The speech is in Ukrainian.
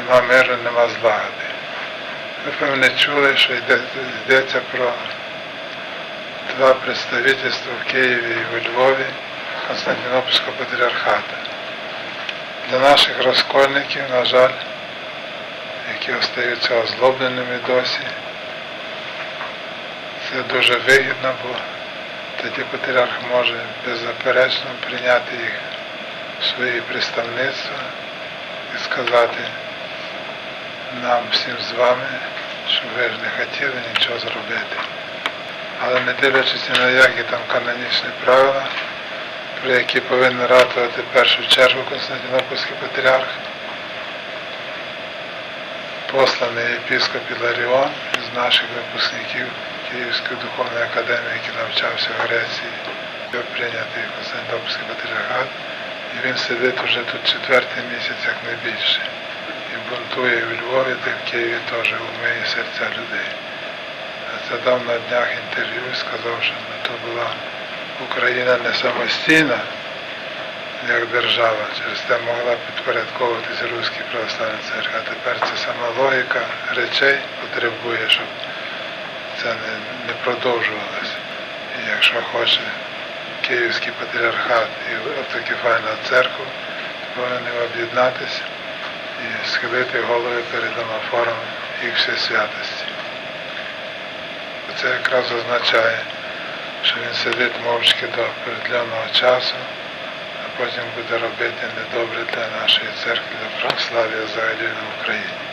нема миру, нема злагоди. Ви, певне, чули, що йдеться про два представительства в Києві і у Львові Константинопольського патріархату. Для наших розкольників, на жаль, які остаються озлобленими досі, це дуже вигідно, бо тоді патріарх може беззаперечно прийняти їх в свої представництва і сказати нам всім з вами, що ви ж не хотіли нічого зробити. Але не дивлячись на які там канонічні правила, про які повинен ратувати в першу чергу Константинопольський патріарх, посланий єпископ Іларіон з наших випускників Київської духовної академії, який навчався в Греції, прийнятий Константинопольський патріархат, і він сидить уже тут 4-й місяць, як не більше. І бунтує в Львові, та в Києві теж умиє серця людей. А це дав на днях інтерв'ю і сказав, що то була Україна не самостійна, як держава, через те могла підпорядковуватися Руській православній церкві, а тепер це сама логіка речей потребує, щоб це не продовжувалося. І якщо хоче Київський патріархат і автокефальна церква, повинні об'єднатися і схилити голови перед омофором їх всесвятості. Це якраз означає, що він сидить мовчки до определеного часу, а потім буде робити недобре для нашої церкви, для православ'я взагалі на Україні.